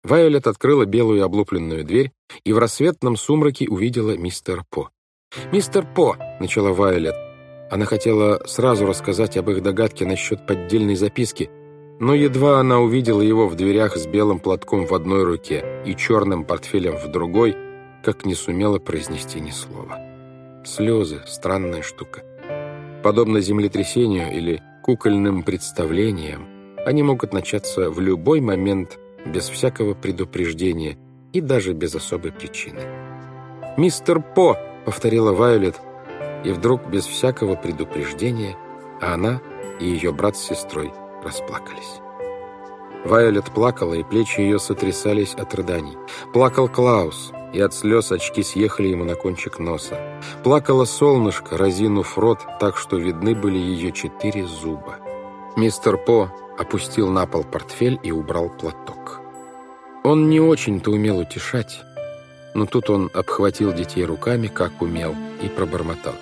Вайолет открыла белую облупленную дверь и в рассветном сумраке увидела мистера По. «Мистер По!» — начала Вайолет. Она хотела сразу рассказать об их догадке насчет поддельной записки, но едва она увидела его в дверях с белым платком в одной руке и черным портфелем в другой, как не сумела произнести ни слова. Слезы — странная штука. Подобно землетрясению или кукольным представлениям, они могут начаться в любой момент без всякого предупреждения и даже без особой причины. «Мистер По!» — повторила Вайолет, и вдруг без всякого предупреждения она и ее брат с сестрой расплакались. Вайолет плакала, и плечи ее сотрясались от рыданий. Плакал Клаус, и от слез очки съехали ему на кончик носа. Плакало солнышко, разинув рот, так что видны были ее 4 зуба. Мистер По опустил на пол портфель и убрал платок. Он не очень-то умел утешать, но тут он обхватил детей руками, как умел, и пробормотал: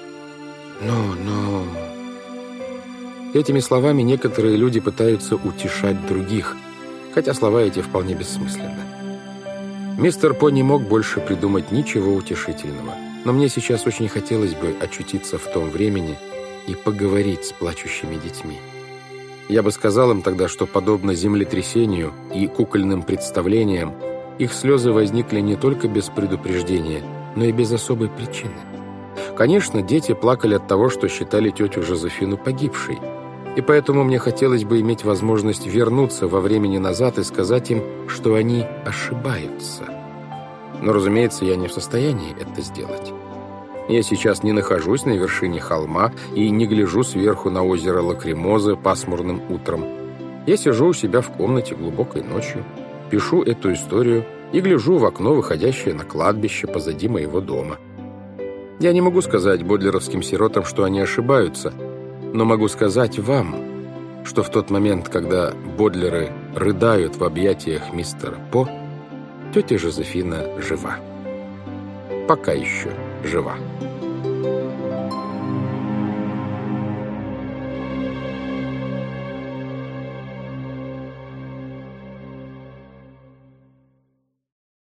«Ну». Этими словами некоторые люди пытаются утешать других, хотя слова эти вполне бессмысленны. Мистер По не мог больше придумать ничего утешительного, но мне сейчас очень хотелось бы очутиться в том времени и поговорить с плачущими детьми. Я бы сказал им тогда, что, подобно землетрясению и кукольным представлениям, их слезы возникли не только без предупреждения, но и без особой причины. Конечно, дети плакали от того, что считали тетю Жозефину погибшей, и поэтому мне хотелось бы иметь возможность вернуться во времени назад и сказать им, что они ошибаются. Но, разумеется, я не в состоянии это сделать. Я сейчас не нахожусь на вершине холма и не гляжу сверху на озеро Лакримоза пасмурным утром. Я сижу у себя в комнате глубокой ночью, пишу эту историю и гляжу в окно, выходящее на кладбище позади моего дома. Я не могу сказать бодлеровским сиротам, что они ошибаются, но могу сказать вам, что в тот момент, когда бодлеры рыдают в объятиях мистера По, тетя Жозефина жива. Пока еще жива.